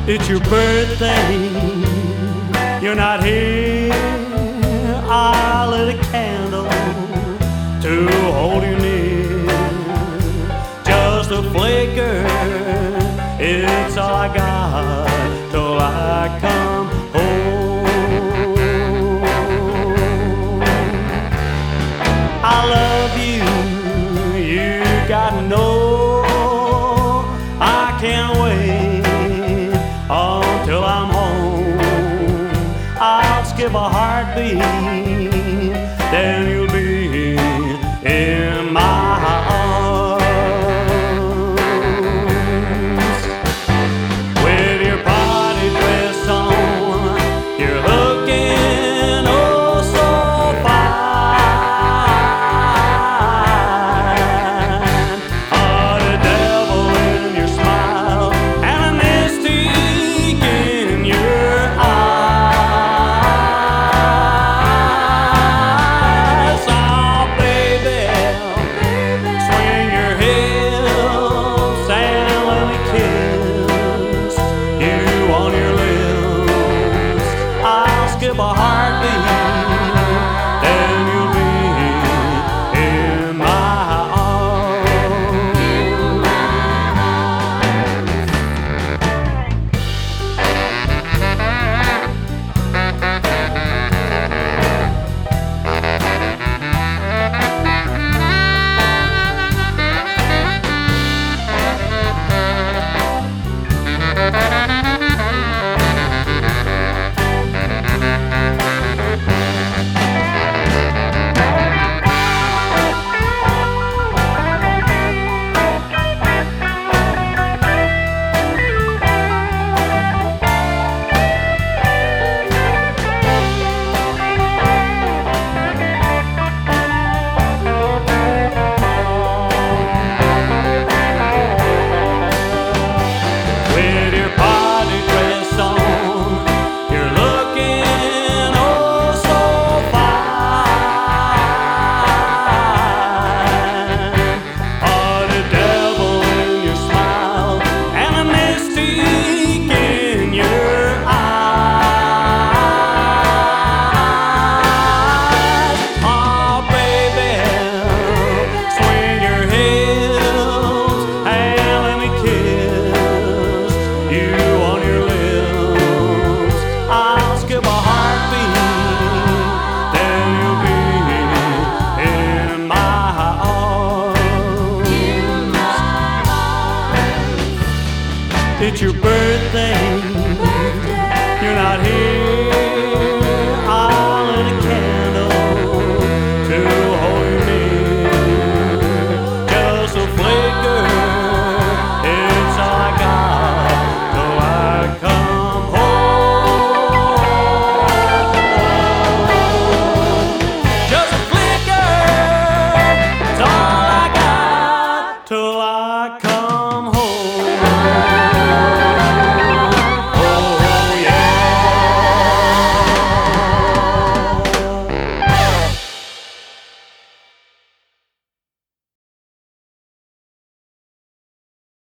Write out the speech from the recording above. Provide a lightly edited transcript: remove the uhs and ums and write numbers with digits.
It's your birthday, you're not here. I lit a candle to hold you near. Just a flicker, it's all I got till I come home. I love you, you gotta know. I can't wait until I'm home. I'll skip a heartbeat, then you'll be in my arms. With your party dress on, you're looking oh so fine. Oh, the devil in your smile and a mystique in your eyes. Oh, baby, swing your hips and let me kiss you on your lips. I'll skip a heartbeat, then you'll be in my arms. With your party dress on, you're looking oh so fine. Oh, the devil in your smile and a mystique in your eyes. Oh, baby, swing your hips and let me kiss you on your lips. I'll skip a heartbeat, then you'll be in my arms. It's your birthday,